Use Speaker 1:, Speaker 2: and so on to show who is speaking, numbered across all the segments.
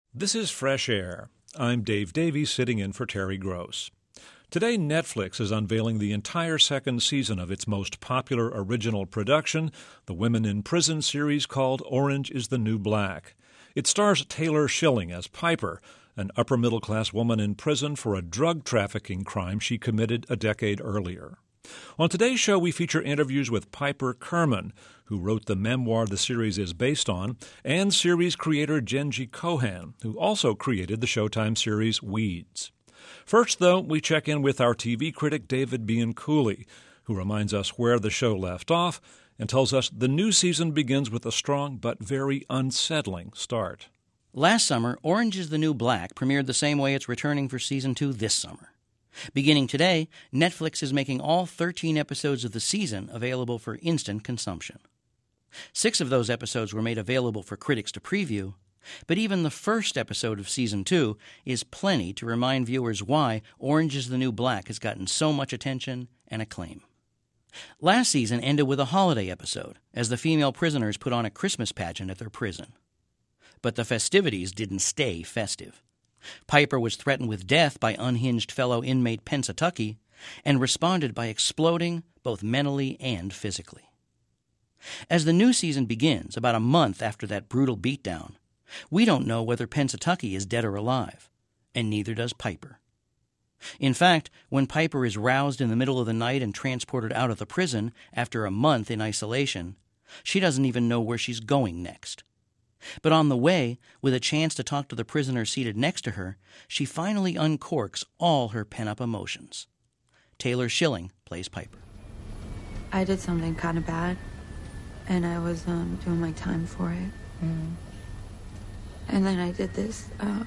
Speaker 1: This is Fresh Air. I'm Dave Davies, sitting in for Terry Gross. Today, Netflix is unveiling the entire second season of its most popular original production, the Women in Prison series called Orange is the New Black. It stars Taylor Schilling as Piper, an upper-middle-class woman in prison for a drug trafficking crime she committed a decade earlier. On today's show, we feature interviews with Piper Kerman, who wrote the memoir the series is based on, and series creator Jenji Kohan, who also created the Showtime series Weeds. First, though, we check in with our TV critic David Bianculli, who reminds us where the show left off and tells us the new season begins with a strong but very unsettling start.
Speaker 2: Last summer, Orange is the New Black premiered the same way it's returning for Season 2 this summer. Beginning today, Netflix is making all 13 episodes of the season available for instant consumption. 6 of those episodes were made available for critics to preview, but even the first episode of Season 2 is plenty to remind viewers why Orange is the New Black has gotten so much attention and acclaim. Last season ended with a holiday episode, as the female prisoners put on a Christmas pageant at their prison. But the festivities didn't stay festive. Piper was threatened with death by unhinged fellow inmate Pennsatucky and responded by exploding both mentally and physically. As the new season begins, about a month after that brutal beatdown, we don't know whether Pennsatucky is dead or alive, and neither does Piper. In fact, when Piper is roused in the middle of the night and transported out of the prison after a month in isolation, she doesn't even know where she's going next. But on the way, with a chance to talk to the prisoner seated next to her, she finally uncorks all her pent-up emotions. Taylor Schilling plays Piper.
Speaker 3: I did something kind of bad, and I was doing my time for it. Mm. And then I did this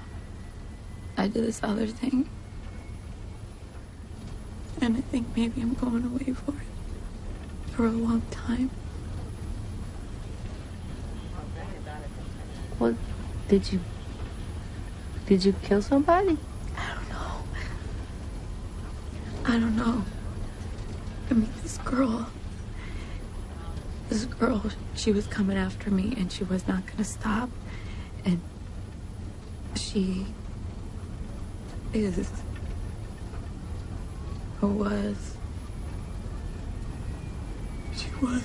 Speaker 3: other thing. And I think maybe I'm going away for it for a long time.
Speaker 4: What, did you kill somebody?
Speaker 3: I don't know. I mean, this girl, she was coming after me and she was not gonna stop. And she is, or was, she was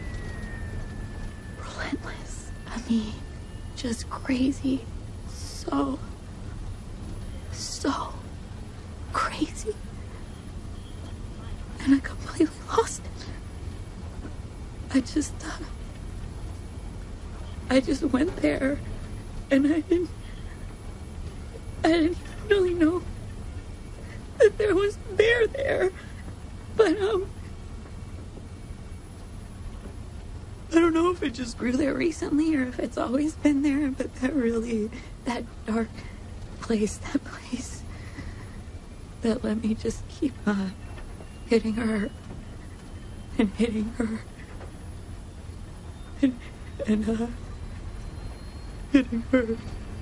Speaker 3: relentless. I mean, just crazy. So crazy. And I completely lost it. I just went there and I didn't even really know that there was a bear there. But I don't know if it just grew there recently or if it's always been there, but that dark place, that let me just keep hitting her and hitting her and hitting her.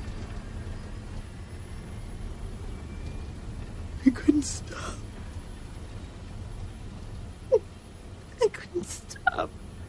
Speaker 3: I couldn't stop. I couldn't stop.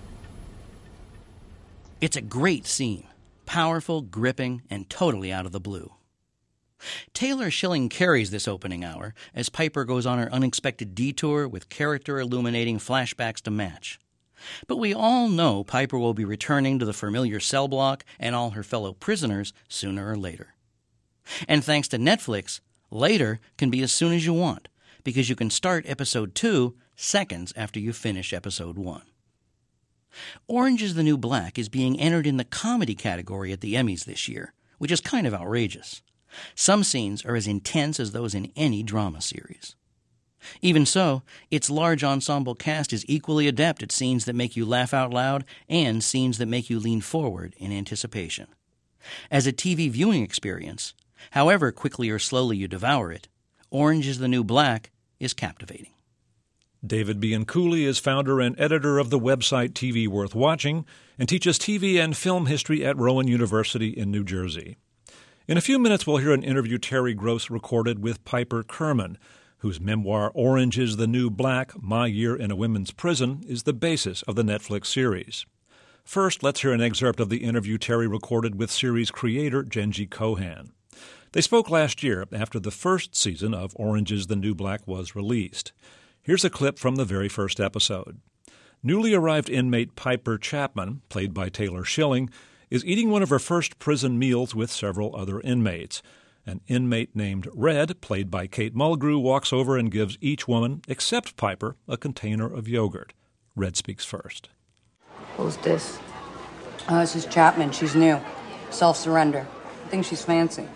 Speaker 2: It's a great scene, powerful, gripping, and totally out of the blue. Taylor Schilling carries this opening hour as Piper goes on her unexpected detour with character-illuminating flashbacks to match. But we all know Piper will be returning to the familiar cell block and all her fellow prisoners sooner or later. And thanks to Netflix, later can be as soon as you want, because you can start Episode 2 seconds after you finish Episode 1. Orange is the New Black is being entered in the comedy category at the Emmys this year, which is kind of outrageous. Some scenes are as intense as those in any drama series. Even so, its large ensemble cast is equally adept at scenes that make you laugh out loud and scenes that make you lean forward in anticipation. As a TV viewing experience, however quickly or slowly you devour it, Orange is the New Black is captivating.
Speaker 1: David Bianculli is founder and editor of the website TV Worth Watching and teaches TV and film history at Rowan University in New Jersey. In a few minutes, we'll hear an interview Terry Gross recorded with Piper Kerman, whose memoir Orange is the New Black, My Year in a Women's Prison is the basis of the Netflix series. First, let's hear an excerpt of the interview Terry recorded with series creator Jenji Kohan. They spoke last year after the first season of Orange is the New Black was released. Here's a clip from the very first episode. Newly arrived inmate Piper Chapman, played by Taylor Schilling, is eating one of her first prison meals with several other inmates. An inmate named Red, played by Kate Mulgrew, walks over and gives each woman, except Piper, a container of yogurt. Red speaks first.
Speaker 5: Who's this? This is Chapman. She's new. Self-surrender. I think she's fancy.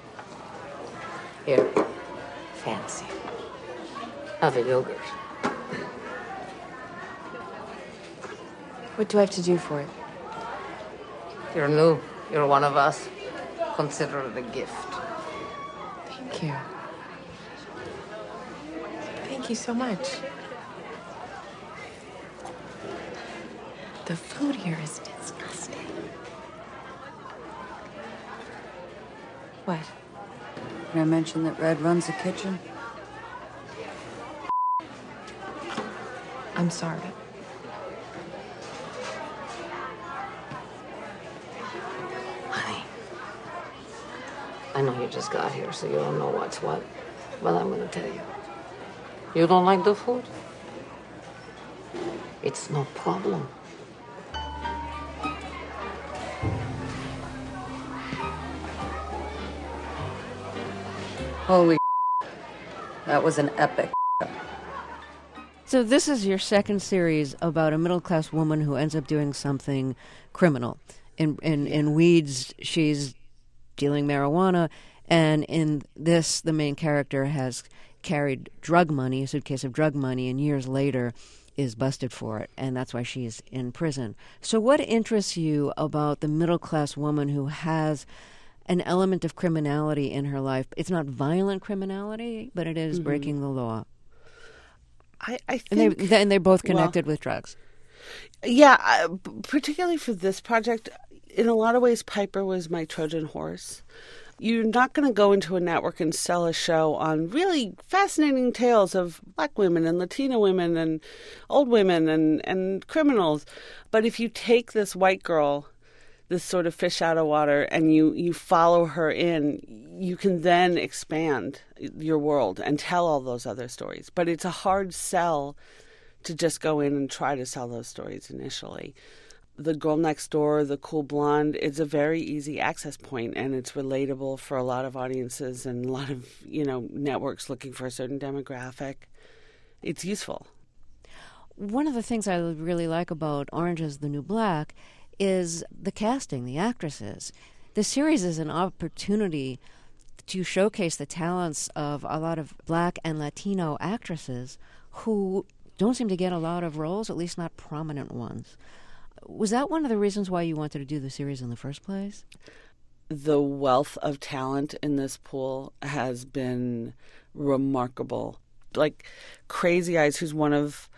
Speaker 6: Here. Fancy. Have a yogurt.
Speaker 3: What do I have to do for it?
Speaker 6: You're new. You're one of us. Consider it a gift.
Speaker 3: Thank you. Thank you so much. The food here is disgusting. What?
Speaker 5: Did I mention that Red runs the kitchen?
Speaker 3: I'm sorry.
Speaker 6: Honey, I know you just got here, so you don't know what's what. But I'm gonna tell you. You don't like the food? It's no problem.
Speaker 5: Holy that was an epic.
Speaker 7: So this is your second series about a middle-class woman who ends up doing something criminal. In Weeds, she's dealing marijuana, and in this, the main character has carried drug money, a suitcase of drug money, and years later is busted for it, and that's why she's in prison. So what interests you about the middle-class woman who has an element of criminality in her life? It's not violent criminality, but it is breaking the law.
Speaker 8: I think...
Speaker 7: And they're both connected with drugs.
Speaker 8: Yeah, particularly for this project, in a lot of ways, Piper was my Trojan horse. You're not going to go into a network and sell a show on really fascinating tales of Black women and Latina women and old women and criminals. But if you take this white girl, this sort of fish out of water, and you follow her in, you can then expand your world and tell all those other stories. But it's a hard sell to just go in and try to sell those stories initially. The girl next door, the cool blonde, it's a very easy access point, and it's relatable for a lot of audiences and a lot of, networks looking for a certain demographic. It's useful.
Speaker 7: One of the things I really like about Orange is the New Black is the casting, the actresses. The series is an opportunity to showcase the talents of a lot of Black and Latino actresses who don't seem to get a lot of roles, at least not prominent ones. Was that one of the reasons why you wanted to do the series in the first place?
Speaker 8: The wealth of talent in this pool has been remarkable. Like Crazy Eyes, who's one of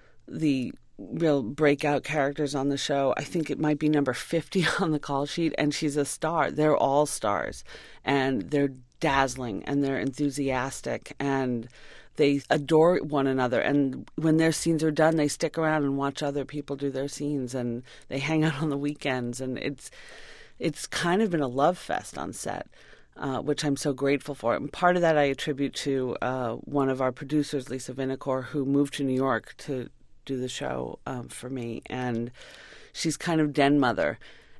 Speaker 8: the real breakout characters on the show. I think it might be number 50 on the call sheet, and she's a star. They're all stars, and they're dazzling, and they're enthusiastic, and they adore one another. And when their scenes are done, they stick around and watch other people do their scenes, and they hang out on the weekends, and it's kind of been a love fest on set. Which I'm so grateful for. And part of that I attribute to one of our producers, Lisa Vinacore, who moved to New York to do the show for me. And she's kind of den mother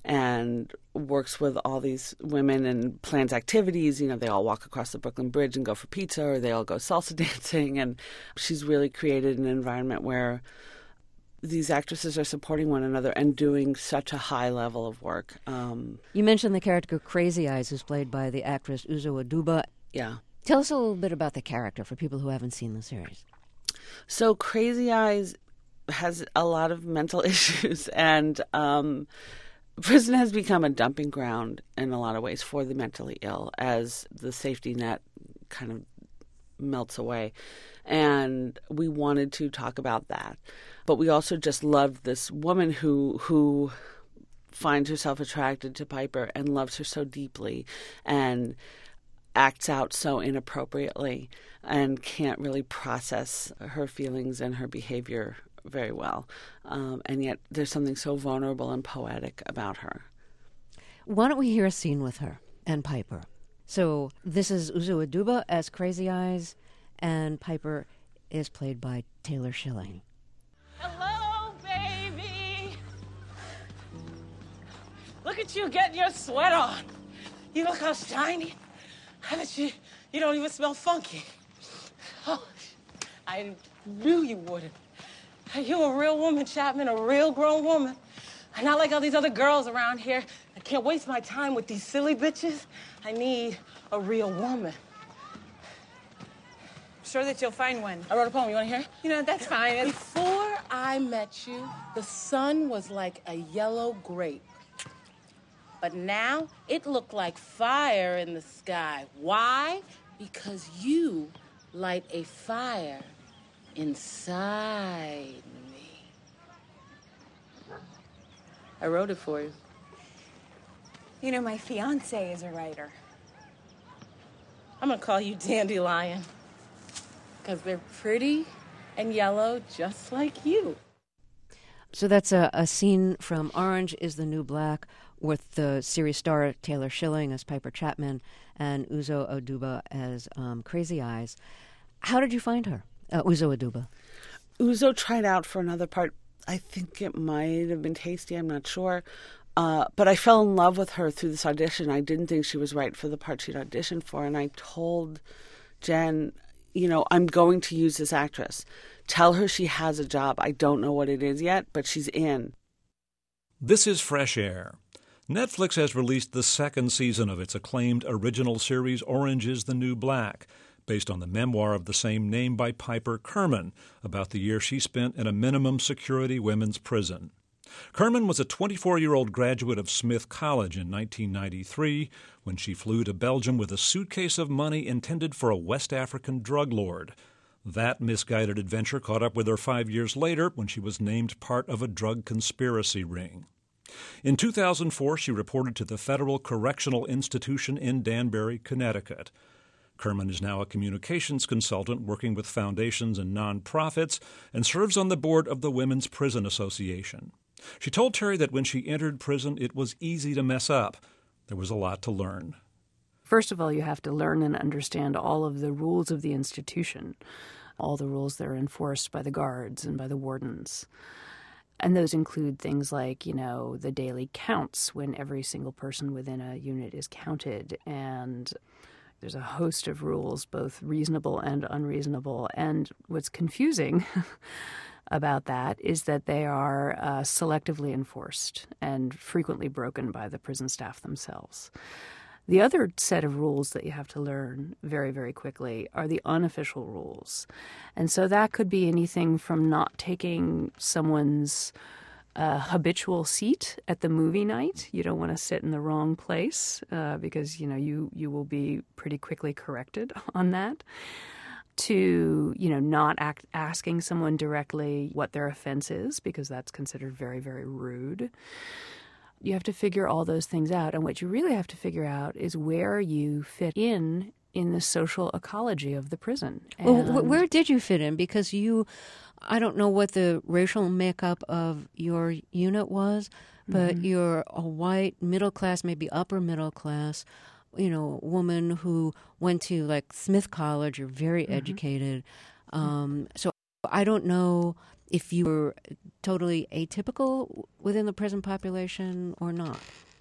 Speaker 8: and works with all these women and plans activities. They all walk across the Brooklyn Bridge and go for pizza, or they all go salsa dancing. And she's really created an environment where these actresses are supporting one another and doing such a high level of work.
Speaker 7: You mentioned the character Crazy Eyes, who's played by the actress Uzo Aduba.
Speaker 8: Yeah.
Speaker 7: Tell us a little bit about the character for people who haven't seen the series.
Speaker 8: So Crazy Eyes has a lot of mental issues, and prison has become a dumping ground in a lot of ways for the mentally ill as the safety net kind of melts away. And we wanted to talk about that. But we also just loved this woman who finds herself attracted to Piper and loves her so deeply and acts out so inappropriately and can't really process her feelings and her behavior very well. And yet there's something so vulnerable and poetic about her.
Speaker 7: Why don't we hear a scene with her and Piper? So this is Uzo Aduba as Crazy Eyes, and Piper is played by Taylor Schilling.
Speaker 9: Hello, baby. Look at you getting your sweat on. You look how shiny. I bet you don't even smell funky. Oh, I knew you wouldn't. You're a real woman, Chapman, a real grown woman. I'm not like all these other girls around here. I can't waste my time with these silly bitches. I need a real woman.
Speaker 10: Sure that you'll find one.
Speaker 9: I wrote a poem. You want to hear?
Speaker 10: You know, that's fine.
Speaker 9: Before I met you, the sun was like a yellow grape. But now it looked like fire in the sky. Why? Because you light a fire inside me. I wrote it for you.
Speaker 10: You know, my fiancé is a writer.
Speaker 9: I'm gonna call you Dandelion. Because they're pretty and yellow just like you.
Speaker 7: So that's a scene from Orange is the New Black with the series star Taylor Schilling as Piper Chapman and Uzo Aduba as Crazy Eyes. How did you find her, Uzo Aduba?
Speaker 8: Uzo tried out for another part. I think it might have been Tasty, I'm not sure. But I fell in love with her through this audition. I didn't think she was right for the part she'd auditioned for, and I told Jen, you know, I'm going to use this actress. Tell her she has a job. I don't know what it is yet, but she's in.
Speaker 1: This is Fresh Air. Netflix has released the second season of its acclaimed original series Orange is the New Black, based on the memoir of the same name by Piper Kerman, about the year she spent in a minimum security women's prison. Kerman was a 24-year-old graduate of Smith College in 1993 when she flew to Belgium with a suitcase of money intended for a West African drug lord. That misguided adventure caught up with her 5 years later when she was named part of a drug conspiracy ring. In 2004, she reported to the Federal Correctional Institution in Danbury, Connecticut. Kerman is now a communications consultant working with foundations and nonprofits and serves on the board of the Women's Prison Association. She told Terry that when she entered prison, it was easy to mess up. There was a lot to learn.
Speaker 11: First of all, you have to learn and understand all of the rules of the institution, all the rules that are enforced by the guards and by the wardens. And those include things like, you know, the daily counts when every single person within a unit is counted. And there's a host of rules, both reasonable and unreasonable. And what's confusing about that is that they are selectively enforced and frequently broken by the prison staff themselves. The other set of rules that you have to learn very, very quickly are the unofficial rules. And so that could be anything from not taking someone's habitual seat at the movie night. You don't want to sit in the wrong place because, you know, you will be pretty quickly corrected on that. To, you know, not asking someone directly what their offense is because that's considered very, very rude. You have to figure all those things out. And what you really have to figure out is where you fit in the social ecology of the prison.
Speaker 7: Well, where did you fit in? Because I don't know what the racial makeup of your unit was, but you're a white, middle class, maybe upper middle class, you know, woman who went to like Smith College. You're very educated. So I don't know if you were totally atypical within the prison population or not.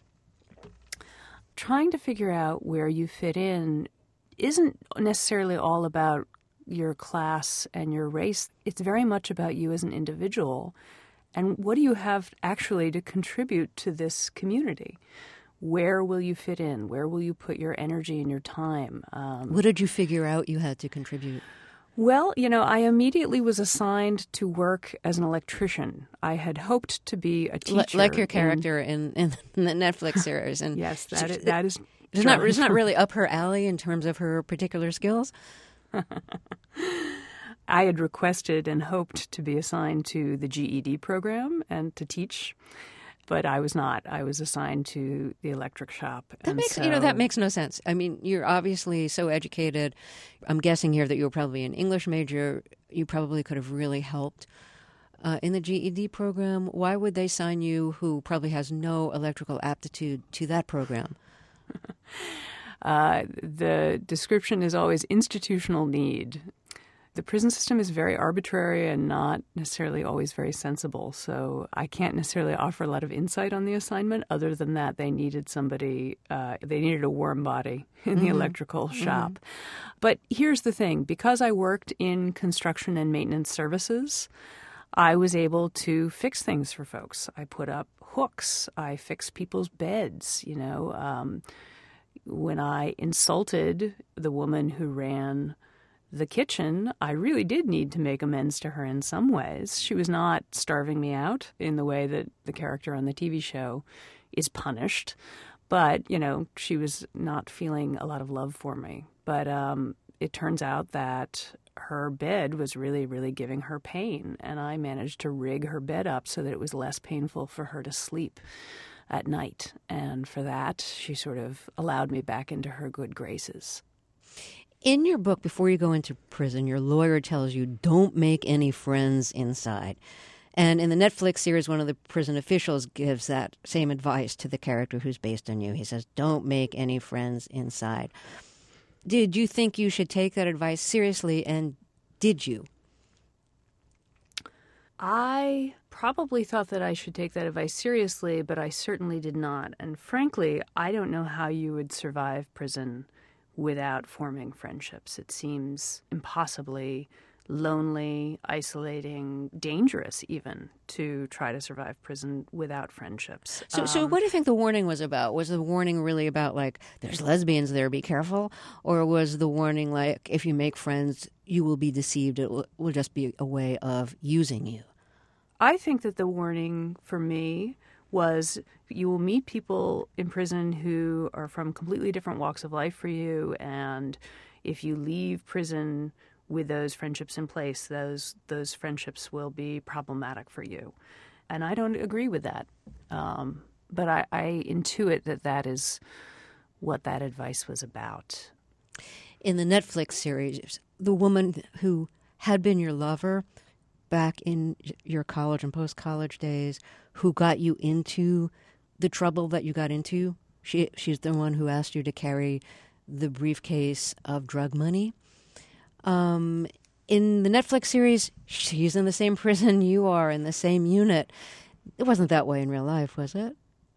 Speaker 11: Trying to figure out where you fit in isn't necessarily all about your class and your race. It's very much about you as an individual and what do you have actually to contribute to this community. Where will you fit in? Where will you put your energy and your time?
Speaker 7: What did you figure out you had to contribute?
Speaker 11: Well, you know, I immediately was assigned to work as an electrician. I had hoped to be a teacher.
Speaker 7: Like your character in the Netflix series. And
Speaker 11: yes, that is
Speaker 7: It's not really up her alley in terms of her particular skills?
Speaker 11: I had requested and hoped to be assigned to the GED program and to teach. But I was not. I was assigned to the electric shop.
Speaker 7: That makes no sense. I mean, you're obviously so educated. I'm guessing here that you were probably an English major. You probably could have really helped in the GED program. Why would they sign you, who probably has no electrical aptitude, to that program?
Speaker 11: The description is always institutional need. The prison system is very arbitrary and not necessarily always very sensible, so I can't necessarily offer a lot of insight on the assignment other than that they needed somebody, they needed a warm body in the electrical shop. But here's the thing. Because I worked in construction and maintenance services, I was able to fix things for folks. I put up hooks. I fixed people's beds, When I insulted the woman who ran the kitchen, I really did need to make amends to her in some ways. She was not starving me out in the way that the character on the TV show is punished. But, she was not feeling a lot of love for me. But it turns out that her bed was really, really giving her pain. And I managed to rig her bed up so that it was less painful for her to sleep at night. And for that, she sort of allowed me back into her good graces.
Speaker 7: In your book, before you go into prison, your lawyer tells you don't make any friends inside. And in the Netflix series, one of the prison officials gives that same advice to the character who's based on you. He says, don't make any friends inside. Did you think you should take that advice seriously, and did you?
Speaker 11: I probably thought that I should take that advice seriously, but I certainly did not. And frankly, I don't know how you would survive prison without forming friendships. It seems impossibly lonely, isolating, dangerous even to try to survive prison without friendships.
Speaker 7: So what do you think the warning was about? Was the warning really about, like, there's lesbians there, be careful? Or was the warning like, if you make friends, you will be deceived, it will just be a way of using you?
Speaker 11: I think that the warning for me was you will meet people in prison who are from completely different walks of life for you, and if you leave prison with those friendships in place, those friendships will be problematic for you. And I don't agree with that. But I intuit that is what that advice was about.
Speaker 7: In the Netflix series, the woman who had been your lover back in your college and post-college days, who got you into the trouble that you got into, she's the one who asked you to carry the briefcase of drug money. In the Netflix series, she's in the same prison you are, in the same unit. It wasn't that way in real life, was it?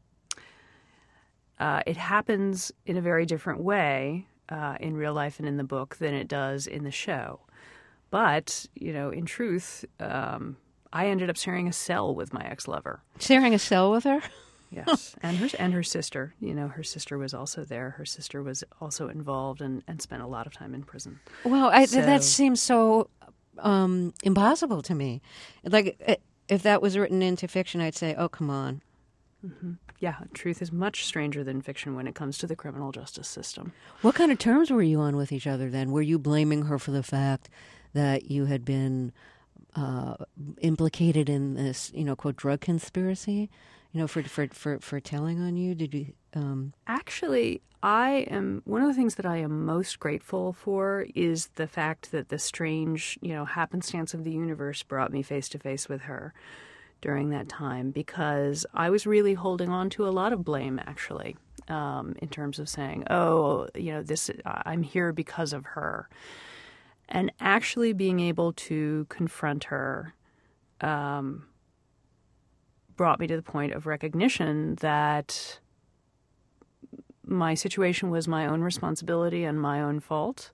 Speaker 11: It happens in a very different way in real life and in the book than it does in the show. But, in truth, I ended up sharing a cell with my ex-lover.
Speaker 7: Sharing a cell with her?
Speaker 11: Yes, and her sister. Her sister was also there. Her sister was also involved and spent a lot of time in prison.
Speaker 7: Well, that seems so impossible to me. Like, if that was written into fiction, I'd say, oh, come on.
Speaker 11: Mm-hmm. Yeah, truth is much stranger than fiction when it comes to the criminal justice system.
Speaker 7: What kind of terms were you on with each other then? Were you blaming her for the fact that you had been implicated in this, quote, drug conspiracy, for telling on you? Did you?
Speaker 11: Actually, one of the things that I am most grateful for is the fact that the strange, happenstance of the universe brought me face to face with her during that time, because I was really holding on to a lot of blame, actually, in terms of saying, I'm here because of her. And actually being able to confront her brought me to the point of recognition that my situation was my own responsibility and my own fault.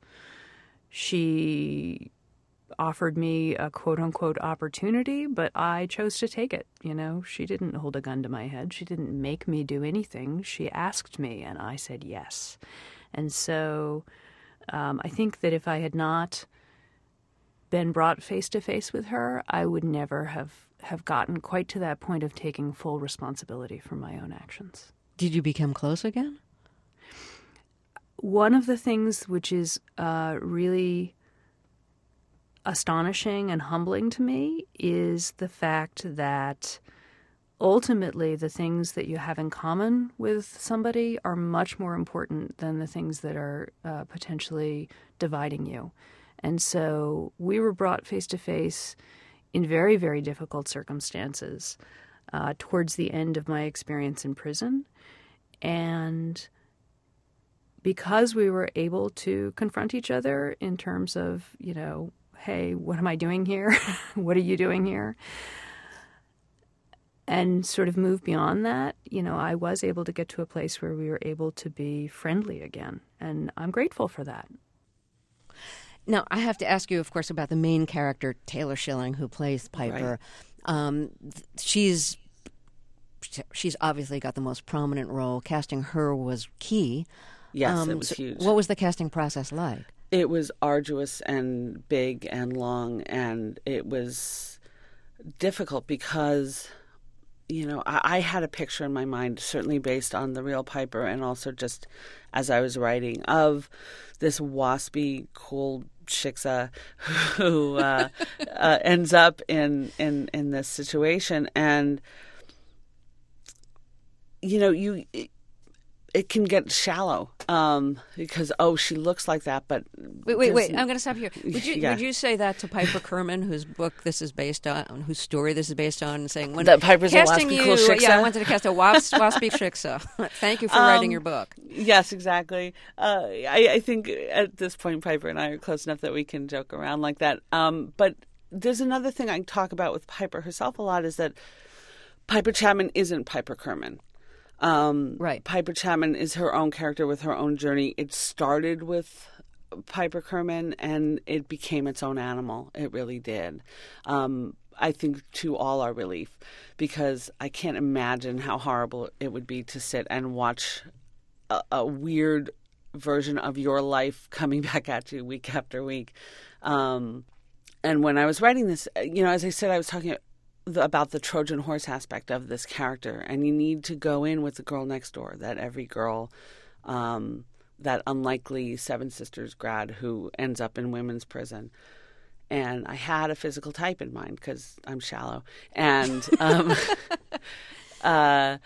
Speaker 11: She offered me a quote-unquote opportunity, but I chose to take it. She didn't hold a gun to my head. She didn't make me do anything. She asked me, and I said yes. And so I think that if I had not been brought face-to-face with her, I would never have gotten quite to that point of taking full responsibility for my own actions.
Speaker 7: Did you become close again?
Speaker 11: One of the things which is really astonishing and humbling to me is the fact that ultimately the things that you have in common with somebody are much more important than the things that are potentially dividing you. And so we were brought face to face in very, very difficult circumstances towards the end of my experience in prison. And because we were able to confront each other in terms of, hey, what am I doing here? What are you doing here? And sort of move beyond that, I was able to get to a place where we were able to be friendly again. And I'm grateful for that.
Speaker 7: Now, I have to ask you, of course, about the main character, Taylor Schilling, who plays Piper. Right. She's obviously got the most prominent role. Casting her was key.
Speaker 8: Yes, it was huge.
Speaker 7: What was the casting process like?
Speaker 8: It was arduous and big and long, and it was difficult because, I had a picture in my mind, certainly based on the real Piper and also just as I was writing, of this waspy, cool shiksa who ends up in this situation. And, it can get shallow because, she looks like that. But
Speaker 7: wait! I'm going to stop here. Would you say that to Piper Kerman, whose book this is based on, whose story this is based on, and saying when
Speaker 8: that Piper's
Speaker 7: casting
Speaker 8: a waspy,
Speaker 7: you,
Speaker 8: cool shiksa?
Speaker 7: Yeah, I wanted to cast a waspy shiksa. Thank you for writing your book.
Speaker 8: Yes, exactly. I think at this point, Piper and I are close enough that we can joke around like that. But there's another thing I talk about with Piper herself a lot is that Piper Chapman isn't Piper Kerman.
Speaker 7: Right.
Speaker 8: Piper Chapman is her own character with her own journey. It started with Piper Kerman and it became its own animal. It really did. I think to all our relief, because I can't imagine how horrible it would be to sit and watch a weird version of your life coming back at you week after week. And when I was writing this, as I said, I was talking about the Trojan horse aspect of this character, and you need to go in with the girl next door, that every girl, that unlikely Seven Sisters grad who ends up in women's prison. And I had a physical type in mind because I'm shallow. And, a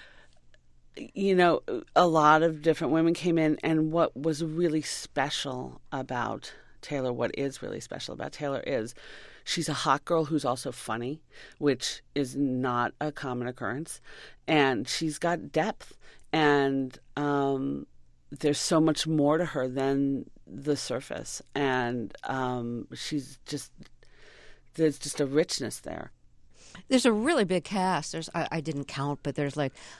Speaker 8: lot of different women came in, and what was really special about Taylor, what is really special about Taylor is she's a hot girl who's also funny, which is not a common occurrence. And she's got depth. And there's so much more to her than the surface. And there's just a richness there.
Speaker 7: There's a really big cast. I didn't count, but there's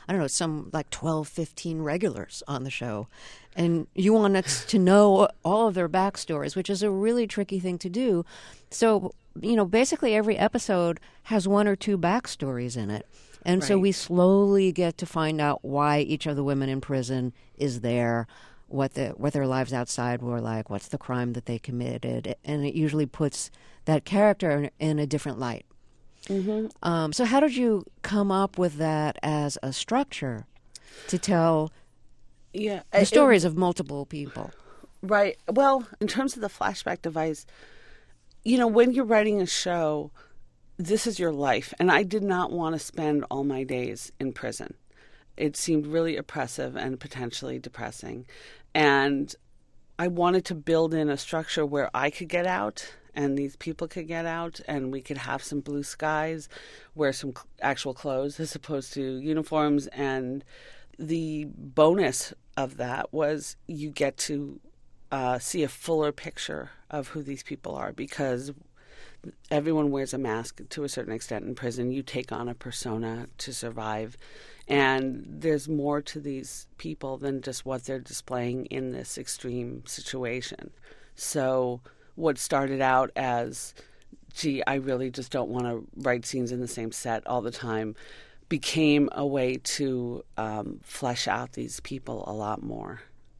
Speaker 7: 12, 15 regulars on the show. And you want us to know all of their backstories, which is a really tricky thing to do. So, basically every episode has one or two backstories in it. And
Speaker 8: right.
Speaker 7: So we slowly get to find out why each of the women in prison is there, what their lives outside were like, what's the crime that they committed. And it usually puts that character in a different light. Mm-hmm. So how did you come up with that as a structure to tell the stories of multiple people?
Speaker 8: Right. Well, in terms of the flashback device, when you're writing a show, this is your life. And I did not want to spend all my days in prison. It seemed really oppressive and potentially depressing. And I wanted to build in a structure where I could get out and these people could get out and we could have some blue skies, wear some actual clothes as opposed to uniforms. And the bonus of that was you get to see a fuller picture of who these people are, because everyone wears a mask to a certain extent in prison. You take on a persona to survive. And there's more to these people than just what they're displaying in this extreme situation. So what started out as, I really just don't want to write scenes in the same set all the time, became a way to flesh out these people a lot more.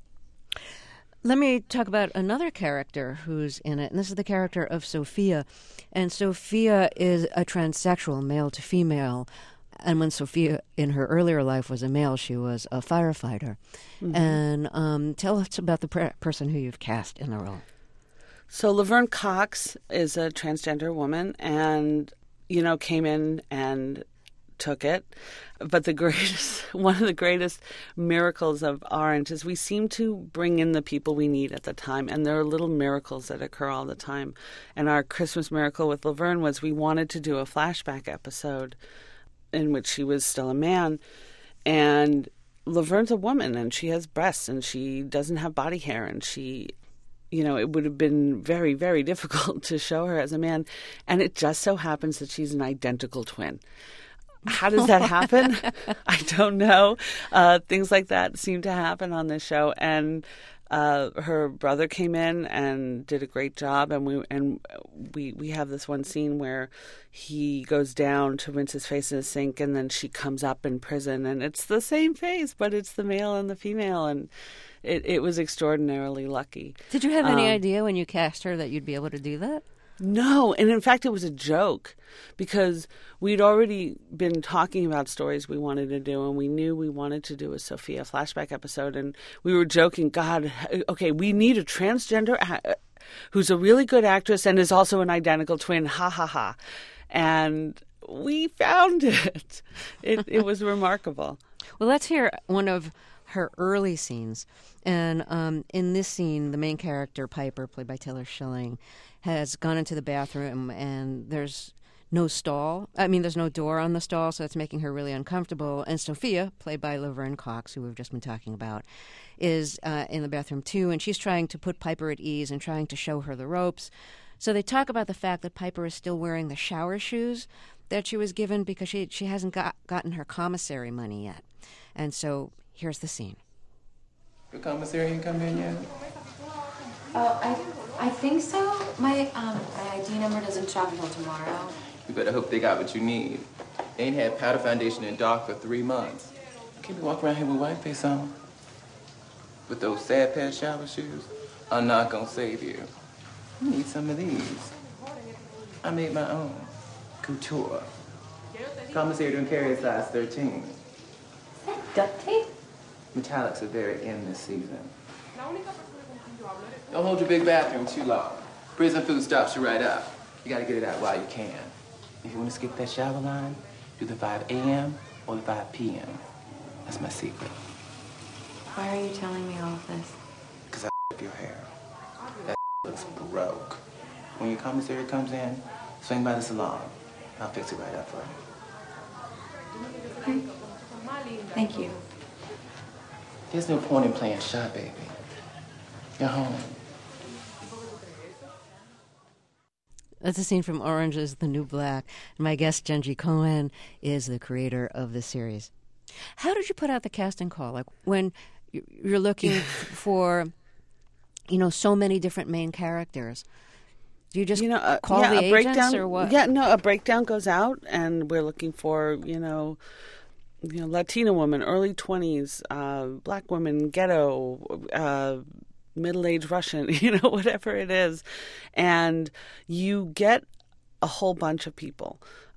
Speaker 7: Let me talk about another character who's in it, and this is the character of Sophia. And Sophia is a transsexual, male to female. And when Sophia, in her earlier life, was a male, she was a firefighter. Mm-hmm. And tell us about the person who you've cast in the role.
Speaker 8: So Laverne Cox is a transgender woman and, came in and took it. But one of the greatest miracles of Orange is we seem to bring in the people we need at the time. And there are little miracles that occur all the time. And our Christmas miracle with Laverne was we wanted to do a flashback episode in which she was still a man. And Laverne's a woman, and she has breasts, and she doesn't have body hair, and she, it would have been very, very difficult to show her as a man. And it just so happens that she's an identical twin. How does that happen? I don't know. Things like that seem to happen on this show. And her brother came in and did a great job. And we have this one scene where he goes down to rinse his face in a sink, and then she comes up in prison, and it's the same face, but it's the male and the female. And it was extraordinarily lucky.
Speaker 7: Did you have any idea when you cast her that you'd be able to do that?
Speaker 8: No, and in fact, it was a joke because we'd already been talking about stories we wanted to do, and we knew we wanted to do a Sophia flashback episode, and we were joking, God, okay, we need a transgender who's a really good actress and is also an identical twin, ha, ha, ha. And we found it. It was remarkable.
Speaker 7: Well, let's hear one of her early scenes. And in this scene, the main character, Piper, played by Taylor Schilling, has gone into the bathroom, and there's no stall. There's no door on the stall, so it's making her really uncomfortable. And Sophia, played by Laverne Cox, who we've just been talking about, is in the bathroom too, and she's trying to put Piper at ease and trying to show her the ropes. So they talk about the fact that Piper is still wearing the shower shoes that she was given because she hasn't gotten her commissary money yet. And so here's the scene.
Speaker 12: The commissary ain't come in yet?
Speaker 13: I think so. My ID number doesn't shop until tomorrow.
Speaker 12: You better hope they got what you need. They ain't had powder foundation and dark for 3 months. Can't be walking around here with white face on. With those sad pair shower shoes, I'm not gonna save you. You need some of these. I made my own. Couture. Commissary don't carry a size 13.
Speaker 13: Is that duct tape?
Speaker 12: Metallics are very in this season. Don't hold your big bathroom too long. Prison food stops you right up. You gotta get it out while you can. If you want to skip that shower line, do the 5 a.m. or the 5 p.m. That's my secret.
Speaker 13: Why are you telling me all of this?
Speaker 12: Because I your hair. That looks broke. When your commissary comes in, swing by the salon. I'll fix it right up for you.
Speaker 13: Okay. Thank you.
Speaker 12: There's no point in playing shy, baby. You're home.
Speaker 7: That's a scene from Orange is the New Black. My guest, Jenji Kohan, is the creator of the series. How did you put out the casting call? Like when you're looking for, so many different main characters. Do you just call the agents
Speaker 8: breakdown,
Speaker 7: or what?
Speaker 8: Yeah, no, a breakdown goes out, and we're looking for, Latina woman, early 20s, black woman, ghetto, middle-aged Russian, whatever it is. And you get a whole bunch of people.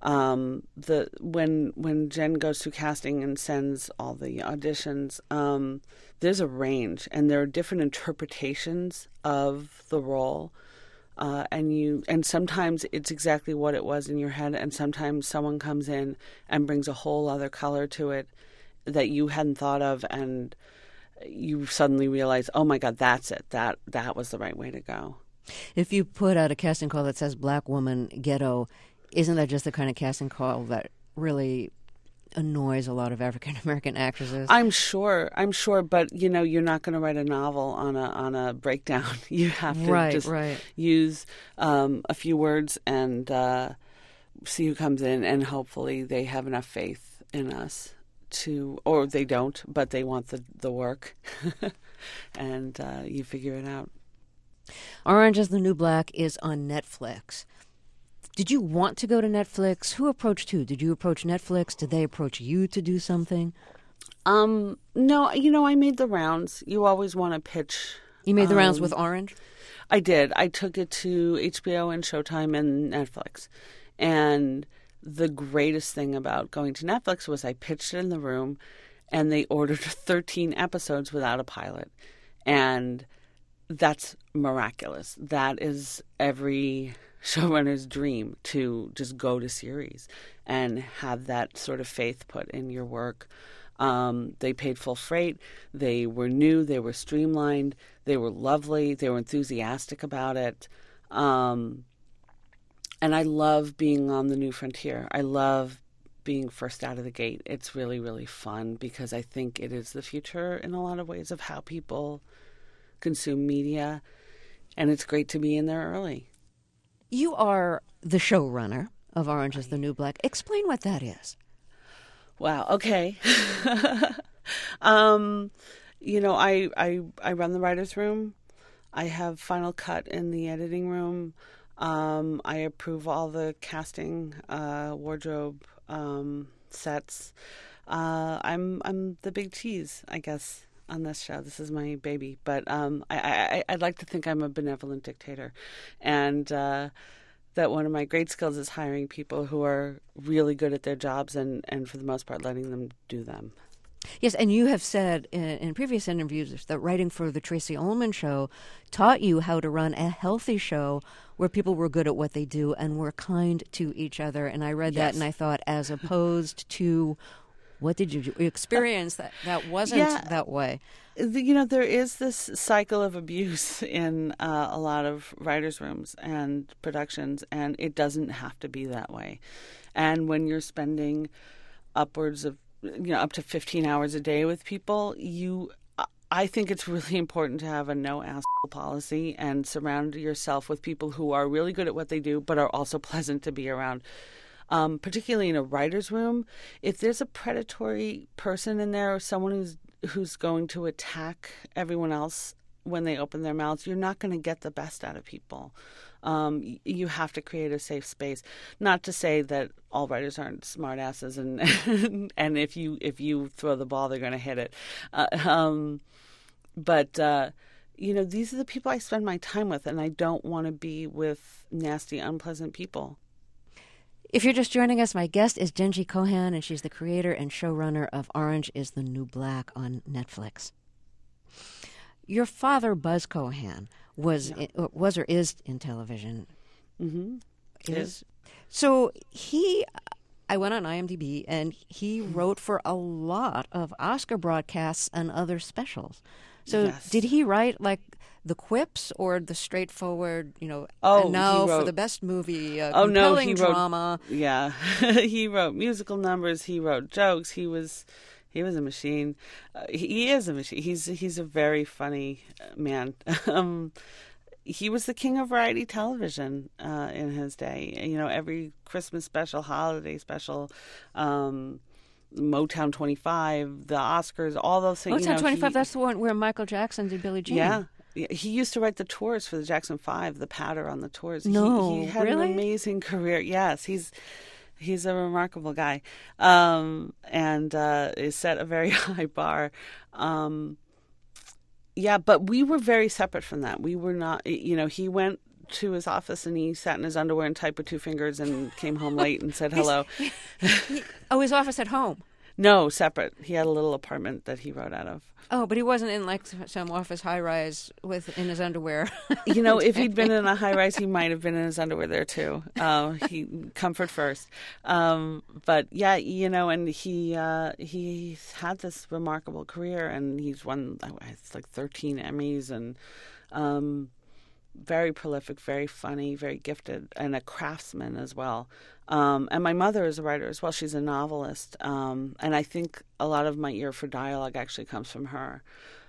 Speaker 8: When Jen goes through casting and sends all the auditions, there's a range, and there are different interpretations of the role. And sometimes it's exactly what it was in your head, and sometimes someone comes in and brings a whole other color to it that you hadn't thought of, and you suddenly realize, oh my God, that's it. That was the right way to go.
Speaker 7: If you put out a casting call that says black woman, ghetto, isn't that just the kind of casting call that really annoys a lot of African American actresses?
Speaker 8: I'm sure, but you're not going to write a novel on a breakdown. You have to use a few words and see who comes in, and hopefully they have enough faith in us or they don't, but they want the work, and you figure it out.
Speaker 7: Orange is the New Black is on Netflix. Did you want to go to Netflix? Who approached who? Did you approach Netflix? Did they approach you to do something?
Speaker 8: No, I made the rounds. You always want to pitch.
Speaker 7: You made the rounds with Orange?
Speaker 8: I did. I took it to HBO and Showtime and Netflix. And the greatest thing about going to Netflix was I pitched it in the room, and they ordered 13 episodes without a pilot. And that's miraculous. That is every showrunner's dream, to just go to series and have that sort of faith put in your work. They paid full freight. They were new. They were streamlined. They were lovely. They were enthusiastic about it. And I love being on the new frontier. I love being first out of the gate. It's really, really fun because I think it is the future in a lot of ways of how people consume media, and it's great to be in there early.
Speaker 7: You are the showrunner of Orange is the New Black. Explain what that is.
Speaker 8: Wow. Okay. You know, I run the writer's room. I have final cut in the editing room. I approve all the casting, wardrobe, sets. I'm the big cheese, I guess, on this show. This is my baby. But I'd like to think I'm a benevolent dictator. And that one of my great skills is hiring people who are really good at their jobs and for the most part, letting them do them.
Speaker 7: Yes, and you have said in previous interviews that writing for the Tracy Ullman Show taught you how to run a healthy show where people were good at what they do and were kind to each other. And I read that and I thought, as opposed to, what did you experience that wasn't that way?
Speaker 8: You know, there is this cycle of abuse in a lot of writers' rooms and productions, and it doesn't have to be that way. And when you're spending upwards of up to 15 hours a day with people, I think it's really important to have a no asshole policy and surround yourself with people who are really good at what they do, but are also pleasant to be around. Particularly in a writer's room, if there's a predatory person in there or someone who's going to attack everyone else when they open their mouths, you're not going to get the best out of people. You have to create a safe space. Not to say that all writers aren't smartasses, and if you throw the ball, they're going to hit it. But these are the people I spend my time with, and I don't want to be with nasty, unpleasant people.
Speaker 7: If you're just joining us, my guest is Jenji Kohan, and she's the creator and showrunner of Orange is the New Black on Netflix. Your father, Buzz Kohan, was or is in television.
Speaker 8: Mm-hmm.
Speaker 7: Is. So I went on IMDb, and he wrote for a lot of Oscar broadcasts and other specials. So did he write like the quips or the straightforward, and now for the best movie, compelling drama?
Speaker 8: Yeah, he wrote musical numbers. He wrote jokes. He was a machine. He is a machine. He's a very funny man. He was the king of variety television in his day. Every Christmas special, holiday special, Motown 25, the Oscars, all those things.
Speaker 7: Motown 25, that's the one where Michael Jackson did Billie Jean.
Speaker 8: Yeah. He used to write the tours for the Jackson 5, the patter on the tours.
Speaker 7: He
Speaker 8: had
Speaker 7: really?
Speaker 8: An amazing career. Yes, he's a remarkable guy, and is set a very high bar. But we were very separate from that. We were not, he went to his office and he sat in his underwear and typed with two fingers and came home late and said hello.
Speaker 7: His office at home?
Speaker 8: No, separate. He had a little apartment that he wrote out of.
Speaker 7: Oh, but he wasn't in like some office high-rise in his underwear.
Speaker 8: If he'd been in a high-rise, he might have been in his underwear there too. He comfort first. But yeah, and he had this remarkable career, and he's won like 13 Emmys, and very prolific, very funny, very gifted, and a craftsman as well. And my mother is a writer as well. She's a novelist. And I think a lot of my ear for dialogue actually comes from her.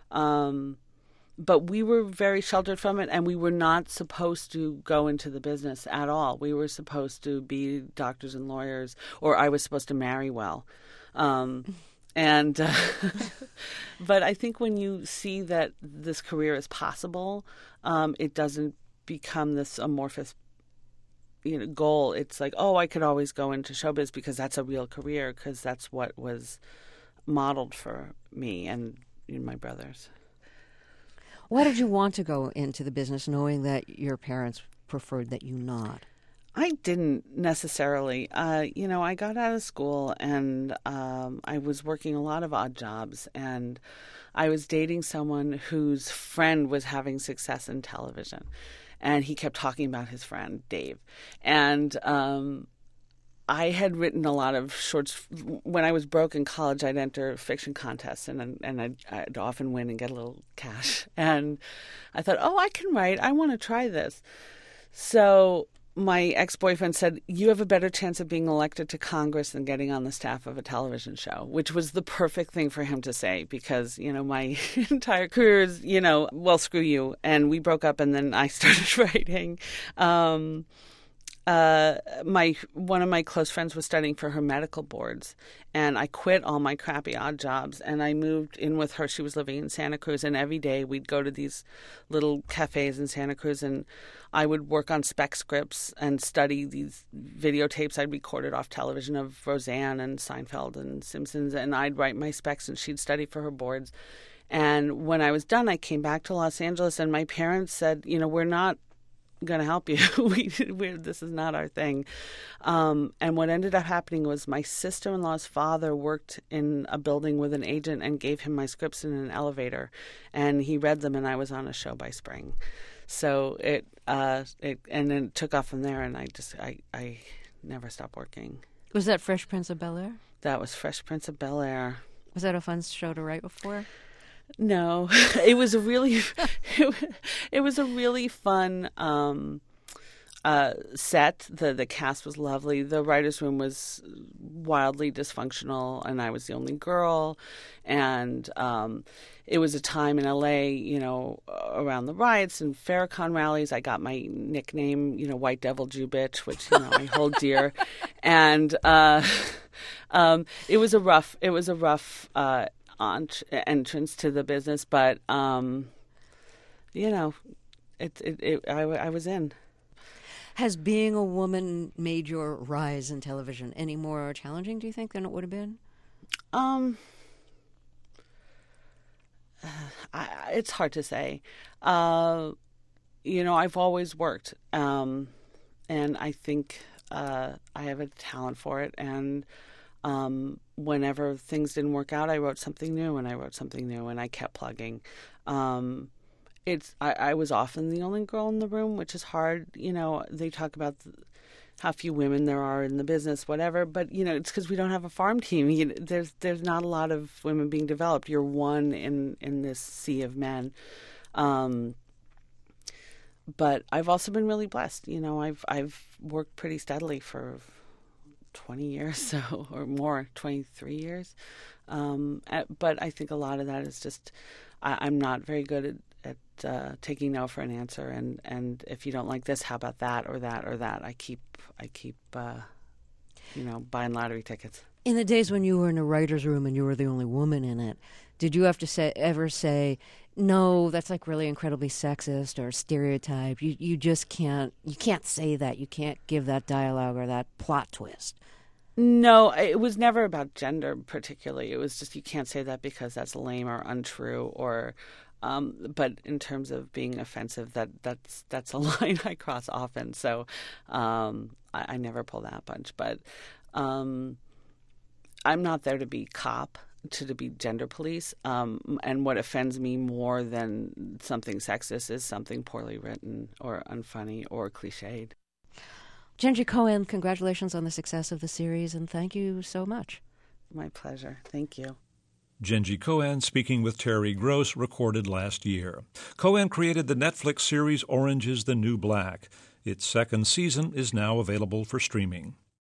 Speaker 8: But we were very sheltered from it, and we were not supposed to go into the business at all. We were supposed to be doctors and lawyers, or I was supposed to marry well. But I think when you see that this career is possible, it doesn't become this amorphous goal. It's like, I could always go into showbiz because that's a real career, because that's what was modeled for me and my brothers.
Speaker 7: Why did you want to go into the business knowing that your parents preferred that you not?
Speaker 8: I didn't necessarily. I got out of school and I was working a lot of odd jobs, and I was dating someone whose friend was having success in television. And he kept talking about his friend, Dave. And I had written a lot of shorts. When I was broke in college, I'd enter fiction contests, and I'd often win and get a little cash. And I thought, I can write. I want to try this. So my ex-boyfriend said, you have a better chance of being elected to Congress than getting on the staff of a television show, which was the perfect thing for him to say because, my entire career is, well, screw you. And we broke up and then I started writing. One of my close friends was studying for her medical boards, and I quit all my crappy odd jobs and I moved in with her. She was living in Santa Cruz, and every day we'd go to these little cafes in Santa Cruz, and I would work on spec scripts and study these videotapes I'd recorded off television of Roseanne and Seinfeld and Simpsons, and I'd write my specs and she'd study for her boards. And when I was done, I came back to Los Angeles, and my parents said, we're not going to help you. This is not our thing. And what ended up happening was my sister-in-law's father worked in a building with an agent and gave him my scripts in an elevator, and he read them, and I was on a show by spring. So it and then it took off from there, and I never stopped working.
Speaker 7: Was that Fresh Prince of Bel-Air?
Speaker 8: That was Fresh Prince of Bel-Air.
Speaker 7: Was that a fun show to write before?
Speaker 8: No, it was a really fun set. The cast was lovely. The writer's room was wildly dysfunctional, and I was the only girl. And it was a time in LA, around the riots and Farrakhan rallies. I got my nickname, White Devil Jew Bitch, which I hold dear. And it was a rough entrance to the business, but I was in.
Speaker 7: Has being a woman made your rise in television any more challenging, do you think, than it would have been?
Speaker 8: It's hard to say. I've always worked, and I think I have a talent for it, and whenever things didn't work out, I wrote something new, and I kept plugging. I was often the only girl in the room, which is hard. They talk about how few women there are in the business, whatever. But it's because we don't have a farm team. There's not a lot of women being developed. You're one in this sea of men. But I've also been really blessed. I've worked pretty steadily for 20 years or more, 23 years. But I think a lot of that is just I'm not very good at taking no for an answer. And if you don't like this, how about that or that or that? I keep buying lottery tickets.
Speaker 7: In the days when you were in a writer's room and you were the only woman in it, did you have to ever say, no, that's like really incredibly sexist or stereotyped? You just can't say that. You can't give that dialogue or that plot twist.
Speaker 8: No, it was never about gender particularly. It was just you can't say that because that's lame or untrue or but in terms of being offensive, that's a line I cross often. So I never pull that punch. But I'm not there to be cop, to be gender police. And what offends me more than something sexist is something poorly written or unfunny or cliched.
Speaker 7: Jenji Kohan, congratulations on the success of the series, and thank you so much.
Speaker 8: My pleasure. Thank you.
Speaker 1: Jenji Kohan speaking with Terry Gross, recorded last year. Kohan created the Netflix series Orange is the New Black. Its second season is now available for streaming.